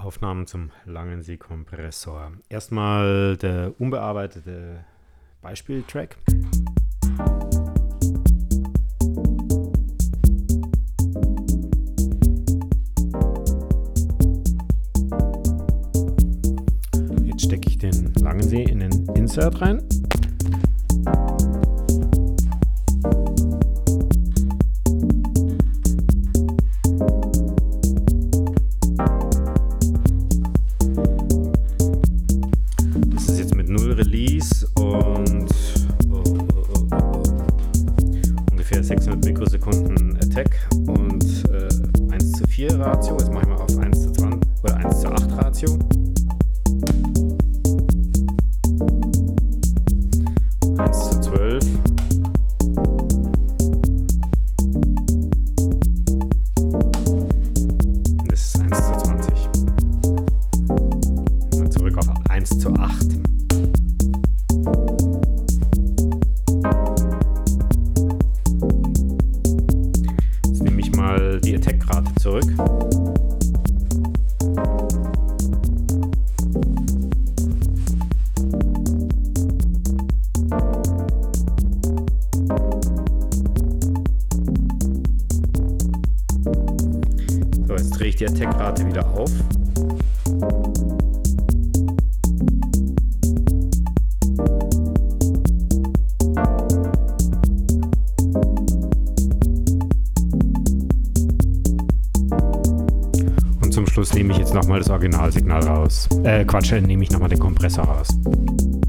Aufnahmen zum LangenSee-Kompressor. Erstmal der unbearbeitete Beispieltrack. Jetzt stecke ich den Langensee in den Insert rein. Release und ungefähr 600 Mikrosekunden Attack und 1:4 Ratio. Jetzt mache ich mal auf 1:20 oder 1:8 Ratio. 1:12. Das ist 1:20. Und zurück auf 1:8. Die Attack-Rate zurück. So, jetzt drehe ich die Attack-Rate wieder auf. Zum Schluss nehme ich jetzt nochmal das Originalsignal raus. Nehme ich nochmal den Kompressor raus.